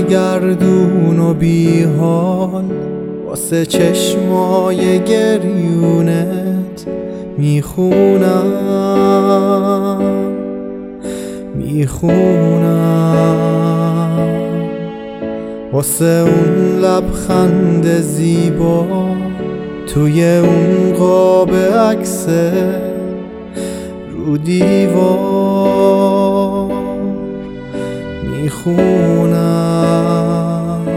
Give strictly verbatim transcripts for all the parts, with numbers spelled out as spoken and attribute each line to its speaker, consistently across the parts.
Speaker 1: سرگردون و بی حال واسه چشمای گریونت میخونم میخونم واسه اون لبخند زیبا توی اون قاب عکس رو دیوار میخونم.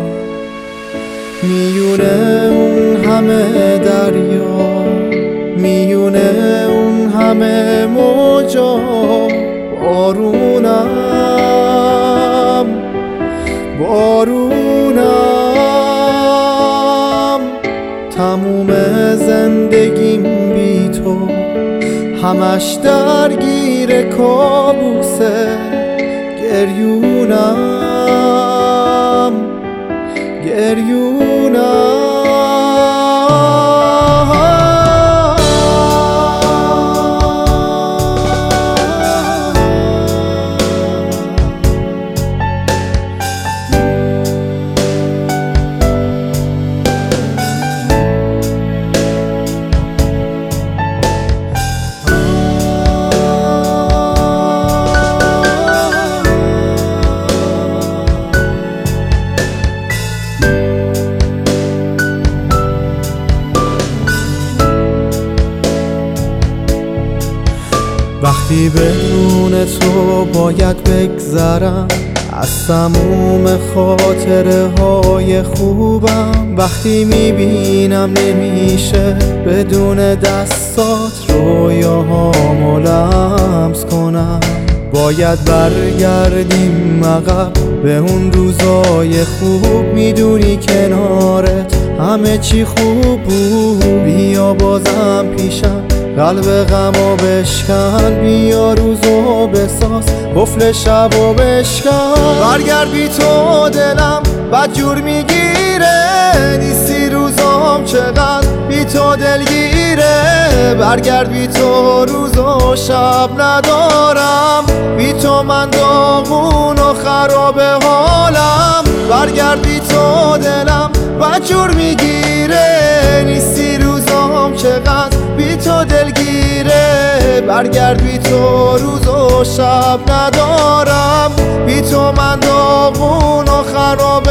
Speaker 1: میونه اون همه دریا، میونه اون همه موجا، بارونم بارونم تموم زندگیم بی تو همش درگیر کابوسه، گریونم گریونم. وقتی بدون تو باید بگذرم از تموم خاطره های خوبم، وقتی میبینم نمیشه بدون دستات رویاهامو لمس کنم، باید برگردیم عقب به اون روزای خوب، میدونی کنارت همه چی خوب بود. بیا بازم پیشم قلب غمو بشکن، بیا روزو بساز قفل شبو بشکن. برگرد بی تو دلم بدجور میگیره، نیستی روزام چقدر بی تو دلگیره. برگرد بی تو روز و شب ندارم، بی تو من داغون و خراب حالم. برگرد بی تو دلم بدجور میگیره، نیستی روزام چقدر بی تو دلگیره. برگرد بی تو روز و شب ندارم، بی تو من داغون و خراب